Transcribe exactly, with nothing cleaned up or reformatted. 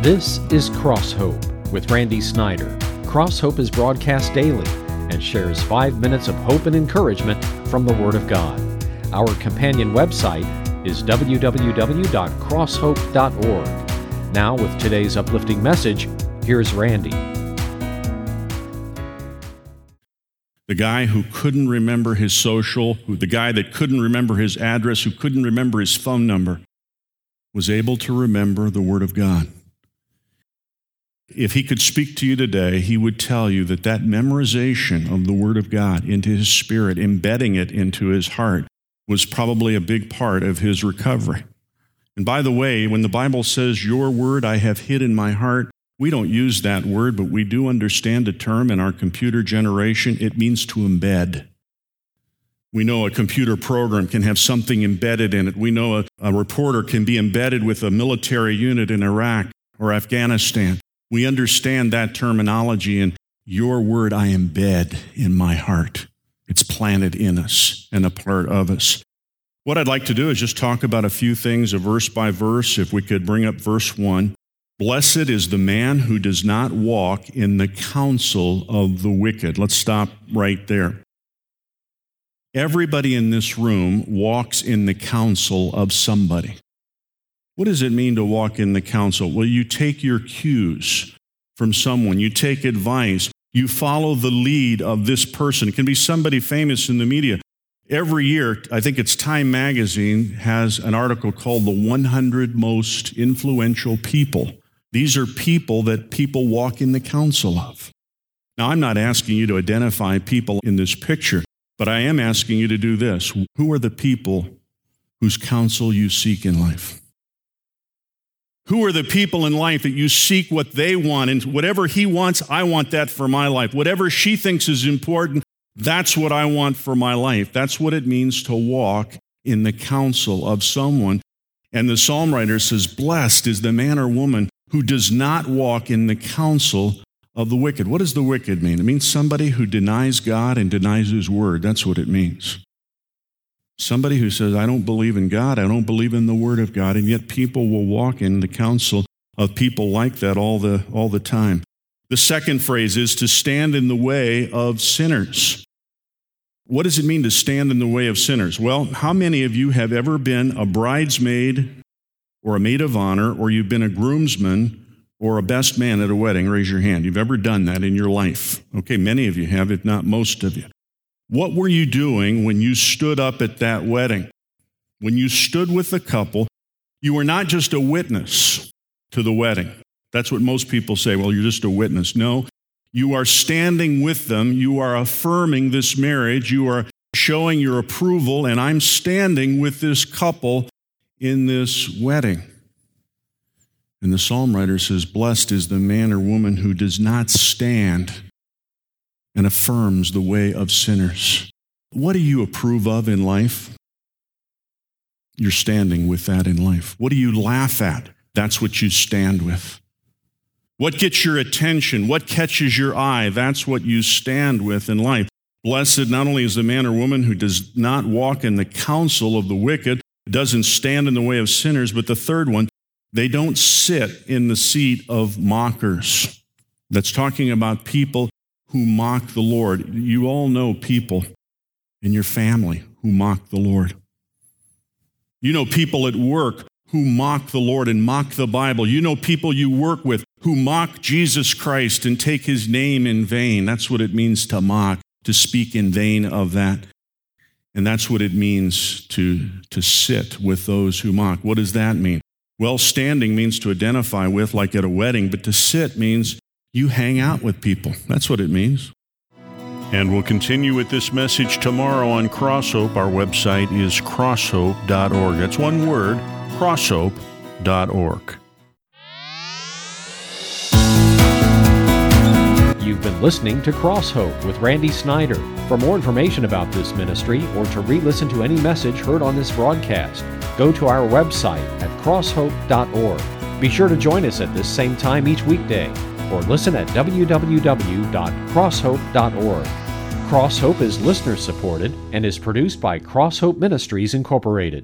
This is Cross Hope with Randy Snyder. Cross Hope is broadcast daily and shares five minutes of hope and encouragement from the Word of God. Our companion website is w w w dot cross hope dot org. Now, with today's uplifting message, here's Randy. The guy who couldn't remember his social, who, the guy that couldn't remember his address, who couldn't remember his phone number, was able to remember the Word of God. If he could speak to you today, he would tell you that that memorization of the Word of God into his spirit, embedding it into his heart, was probably a big part of his recovery. And by the way, when the Bible says, "Your word I have hid in my heart," we don't use that word, but we do understand a term in our computer generation. It means to embed. We know a computer program can have something embedded in it. We know a, a reporter can be embedded with a military unit in Iraq or Afghanistan. We understand that terminology, and your word I embed in my heart. It's planted in us and a part of us. What I'd like to do is just talk about a few things, a verse by verse. If we could bring up verse one. Blessed is the man who does not walk in the counsel of the wicked. Let's stop right there. Everybody in this room walks in the counsel of somebody. What does it mean to walk in the counsel? Well, you take your cues from someone. You take advice. You follow the lead of this person. It can be somebody famous in the media. Every year, I think it's Time Magazine has an article called The one hundred Most Influential People. These are people that people walk in the counsel of. Now, I'm not asking you to identify people in this picture, but I am asking you to do this. Who are the people whose counsel you seek in life? Who are the people in life that you seek what they want? And whatever he wants, I want that for my life. Whatever she thinks is important, that's what I want for my life. That's what it means to walk in the counsel of someone. And the psalm writer says, blessed is the man or woman who does not walk in the counsel of the wicked. What does the wicked mean? It means somebody who denies God and denies his word. That's what it means. Somebody who says, I don't believe in God, I don't believe in the Word of God, and yet people will walk in the counsel of people like that all the, all the time. The second phrase is to stand in the way of sinners. What does it mean to stand in the way of sinners? Well, how many of you have ever been a bridesmaid or a maid of honor, or you've been a groomsman or a best man at a wedding? Raise your hand. You've ever done that in your life? Okay, many of you have, if not most of you. What were you doing when you stood up at that wedding? When you stood with the couple, you were not just a witness to the wedding. That's what most people say, well, you're just a witness. No, you are standing with them. You are affirming this marriage. You are showing your approval, and I'm standing with this couple in this wedding. And the psalm writer says, blessed is the man or woman who does not stand and affirms the way of sinners. What do you approve of in life? You're standing with that in life. What do you laugh at? That's what you stand with. What gets your attention? What catches your eye? That's what you stand with in life. Blessed not only is the man or woman who does not walk in the counsel of the wicked, doesn't stand in the way of sinners, but the third one, they don't sit in the seat of mockers. That's talking about people who mock the Lord. You all know people in your family who mock the Lord. You know people at work who mock the Lord and mock the Bible. You know people you work with who mock Jesus Christ and take his name in vain. That's what it means to mock, to speak in vain of that. And that's what it means to, to sit with those who mock. What does that mean? Well, standing means to identify with, like at a wedding, but to sit means you hang out with people. That's what it means. And we'll continue with this message tomorrow on Cross Hope. Our website is cross hope dot org. That's one word, cross hope dot org. You've been listening to Cross Hope with Randy Snyder. For more information about this ministry or to re-listen to any message heard on this broadcast, go to our website at cross hope dot org. Be sure to join us at this same time each weekday, or listen at w w w dot cross hope dot org. Cross Hope is listener-supported and is produced by Cross Hope Ministries, Incorporated.